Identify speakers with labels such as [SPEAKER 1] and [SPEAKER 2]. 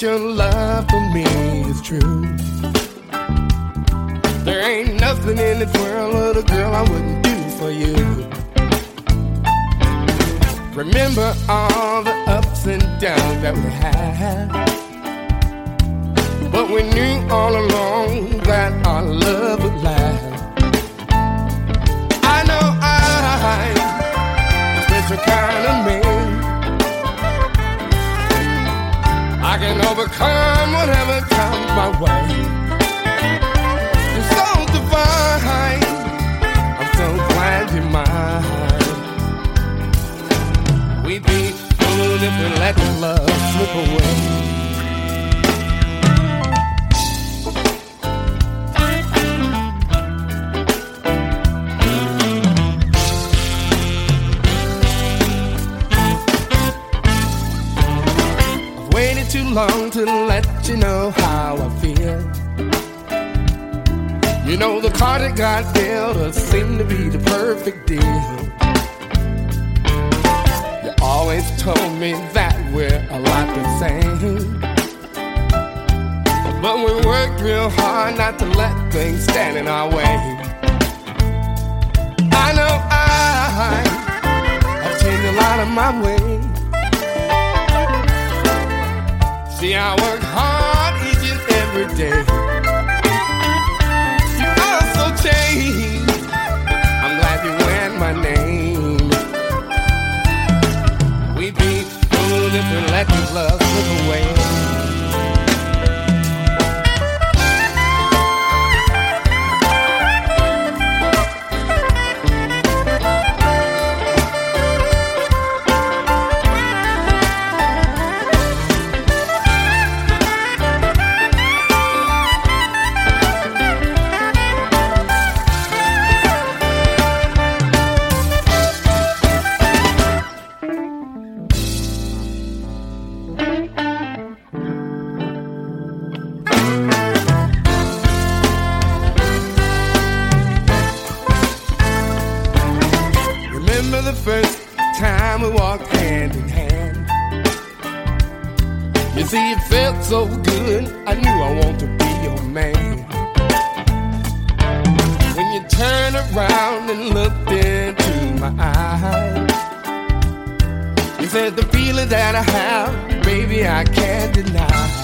[SPEAKER 1] your love for me is true. There ain't nothing in this world, little girl, I wouldn't do for you. Remember all the ups and downs that we had, but we knew all along that our love would last. I know I'm a special kind of man. I can overcome whatever comes my way. You're so divine, I'm so glad you're mine. We'd be fooled if we let the love slip away. Too long to let you know how I feel. You know the card that got dealt us seemed to be the perfect deal. You always told me that we're a lot the same, but we worked real hard not to let things stand in our way. I know I've changed a lot of my ways. See, I work hard each and every day. You also changed. I'm glad you went my name. We'd be fooled if we let this love slip away. The first time we walked hand in hand, you see it felt so good, I knew I want to be your man. When you turned around and looked into my eyes, you said the feeling that I have, baby, I can't deny.